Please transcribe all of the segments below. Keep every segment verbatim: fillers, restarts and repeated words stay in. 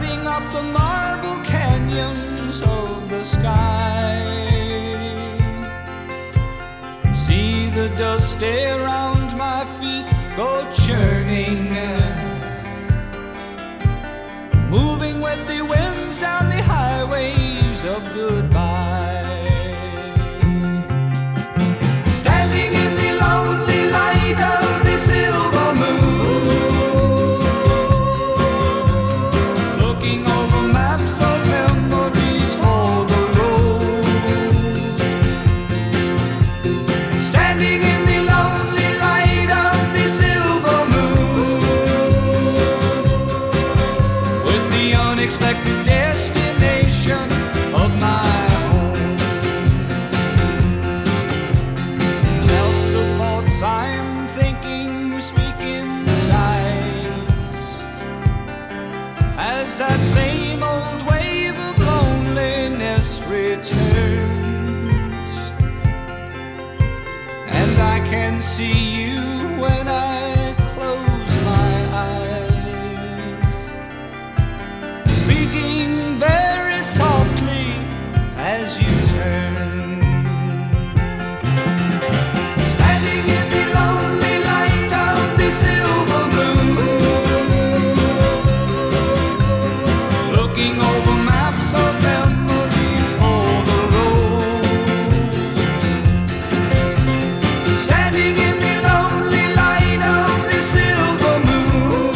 lighting up the marble canyons of the sky. See the dust around my feet go churning, moving with the winds down the highways of goodbye. Standing in the lonely light of the silver moon, looking over maps of memories for the road. Standing in the lonely light of the silver moon, with the unexpected destination of my home. Felt the thoughts I'm thinking speak in sighs, as that same old wave of loneliness returns, and I can see you when I close my eyes, speaking very softly as you turn. Standing in the lonely light of the silver moon, looking over maps of memories for the road. Standing in the lonely light of the silver moon,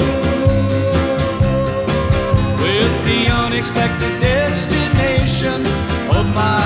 with the unexpected destination of my